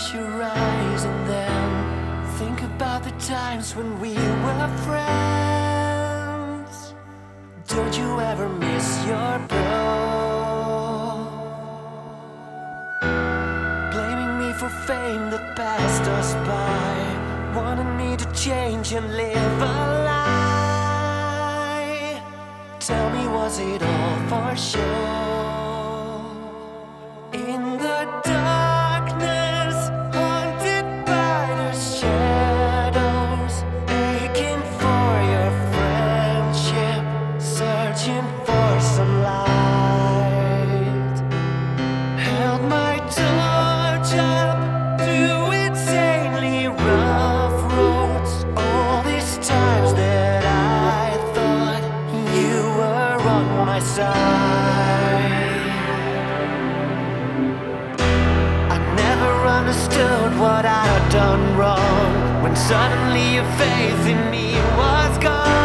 Close your eyes and then think about the times when we were friends. Don't you ever miss your bro? Blaming me for fame that passed us by, wanting me to change and live a lie. Tell me, was it all for show? In the darkness, haunted by the shadows, aching for your friendship, searching for some light. Held my torch up through insanely rough roads, all these times that I thought you were on my side. Understood what I had done wrong, when suddenly your faith in me was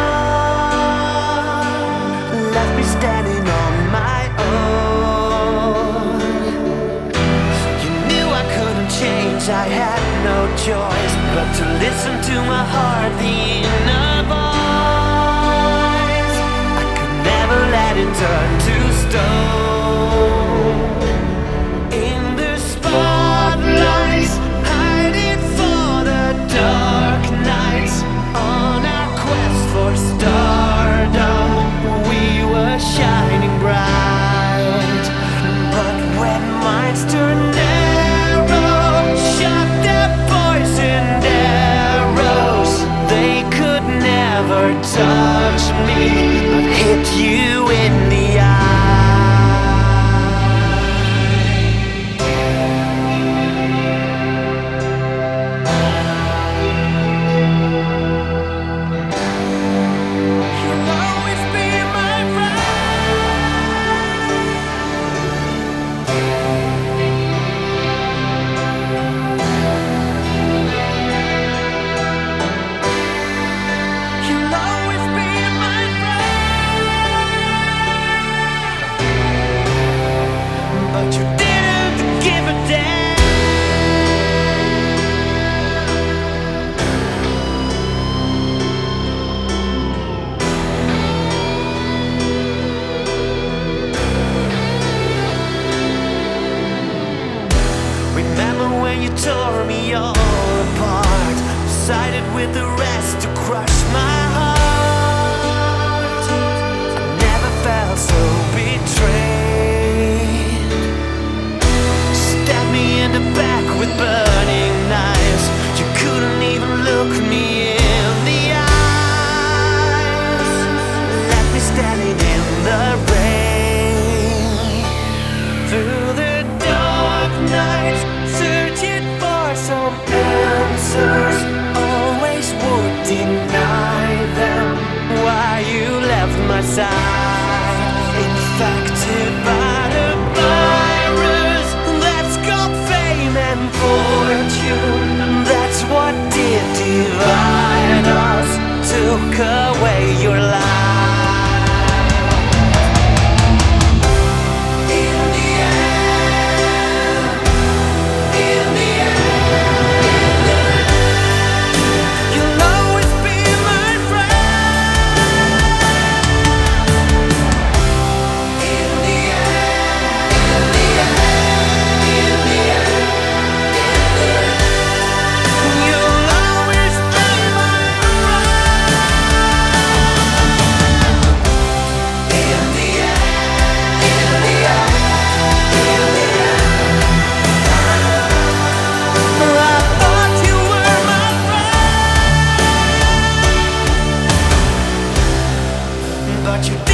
gone. Left me standing on my own. You knew I couldn't change, I had no choice but to listen to my heart, the inner voice. I could never let it turn to stone. Shining bright, but when minds turn narrow, shot their poisoned arrows, they could never touch me, but hit you in the you tore me all apart, sided with the rest to crush my heart. I never felt so betrayed. Stabbed me in the back with burning knives. You couldn't even look me in the eyes. Left me standing in the rain, through the dark nights, searching for some answers. Always would deny them. Why you left my side, infected by the virus that's got fame and fortune. That's what did divide us, took away your life. But you